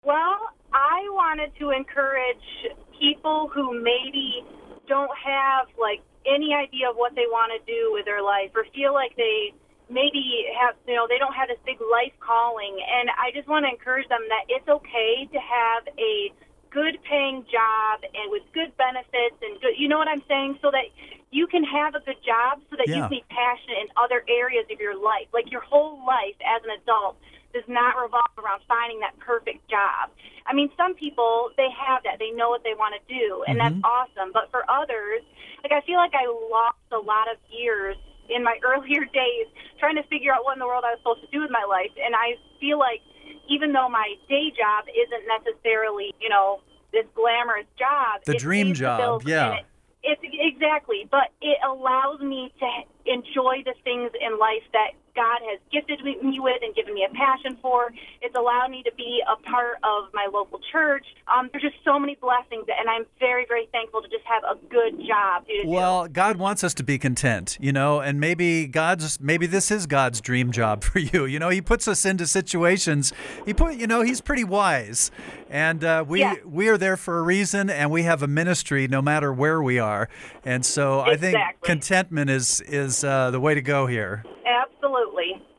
Well, I wanted to encourage people who maybe don't have like any idea of what they want to do with their life or feel like they maybe have, they don't have this big life calling. And I just want to encourage them that it's okay to have a good paying job and with good benefits and good, you know what I'm saying? So that you can have a good job so that you Yeah. can be passionate in other areas of your life. Like your whole life as an adult does not revolve around finding that perfect job. I mean, some people, they have that. They know what they want to do, and that's awesome. But for others, like I feel like I lost a lot of years in my earlier days trying to figure out what in the world I was supposed to do with my life. And I feel like even though my day job isn't necessarily, this glamorous job, The it dream pays the job, bills, yeah. and it's exactly, but it allows me to enjoy the things in life that God has gifted me with and given me a passion for. It's allowed me to be a part of my local church. There's just so many blessings, and I'm very, very thankful to just have a good job to do. Well, God wants us to be content, and maybe this is God's dream job for you. He puts us into situations. He's pretty wise, and we are there for a reason, and we have a ministry no matter where we are. And so I think Exactly. contentment is the way to go here.